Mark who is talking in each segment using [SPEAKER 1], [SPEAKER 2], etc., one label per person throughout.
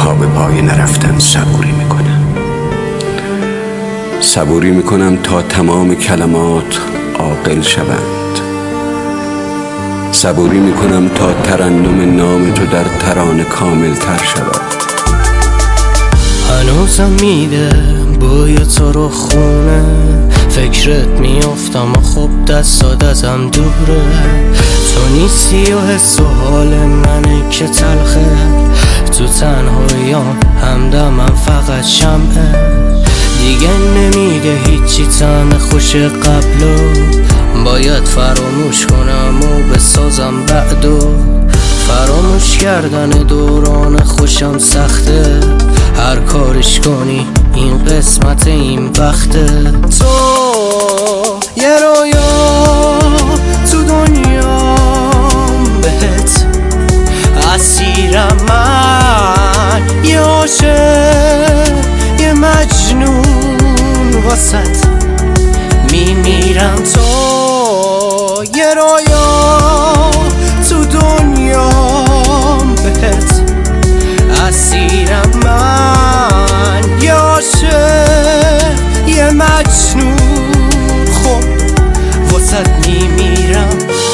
[SPEAKER 1] تا به پای نرفتن صبوری میکنم. صبوری میکنم تا تمام کلمات عاقل شوند. صبوری میکنم تا ترنم نام تو در ترانه کامل تر شود.
[SPEAKER 2] هنوزم میده بوی تو رو خونه، فکرت میافتم و خب دستات ازم دوره. تو نیستی و حس و حال منه که تلخه، تو تنهاییام همدمم فقط شمعه. دیگه نمیده هیچی طعم خوش قبلو، باید فراموش کنم و بسازم بعدو. فراموش کردن دوران خوشم سخته، هر کارش کنی این قسمت این وقته. تو یه رویا تو دنیام، بهت اسیرم من، یه عاشق یه مجنون واسط میمیرم. تو یه رویا تو دنیام، بهت اسیرم من، یه عاشق یه مجنون، خب واسط میمیرم.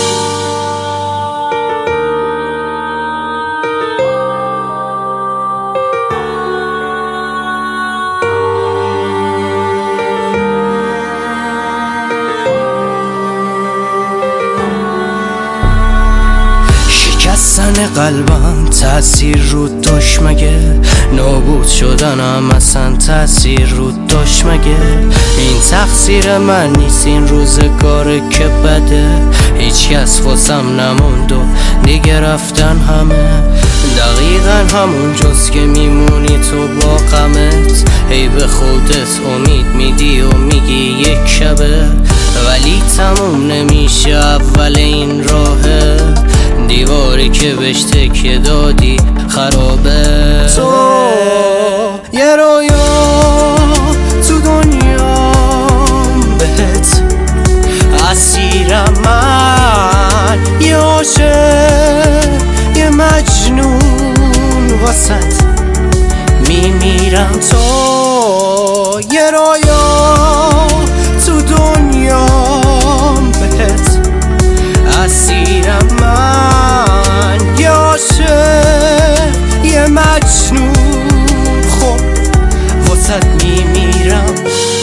[SPEAKER 2] شکستن قلبم تأثیر رو داشت مگه؟ نابود شدنم اصلا تأثیر رو داشت مگه؟ این تقصیر من نیست، این روزگاره که بده. هیچ کس واسم نموند و دیگه رفتن همه. دقیقا همون جز که میمونی تو با غمت، هی به خودت امید میدی و میگی یک شبه، ولی تموم نمیشه اول این راهه. دیواری که بهش تکیه دادی خرابه. تو یه رویا تو دنیام، بهت اسیرم من، یه عاشق یه مجنون واسط میمیرم. تو یه رویا تو دنیام، بهت اسیرم من، یه عاشق یه مجنون، خب واسط میمیرم.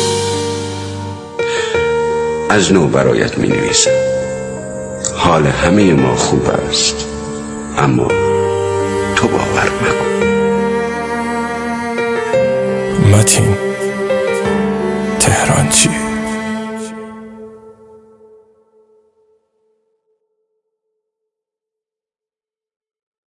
[SPEAKER 1] از نو برایت می نویسم. حال همه ما خوب است، اما تو باور مکن.
[SPEAKER 3] متین تهرانچی.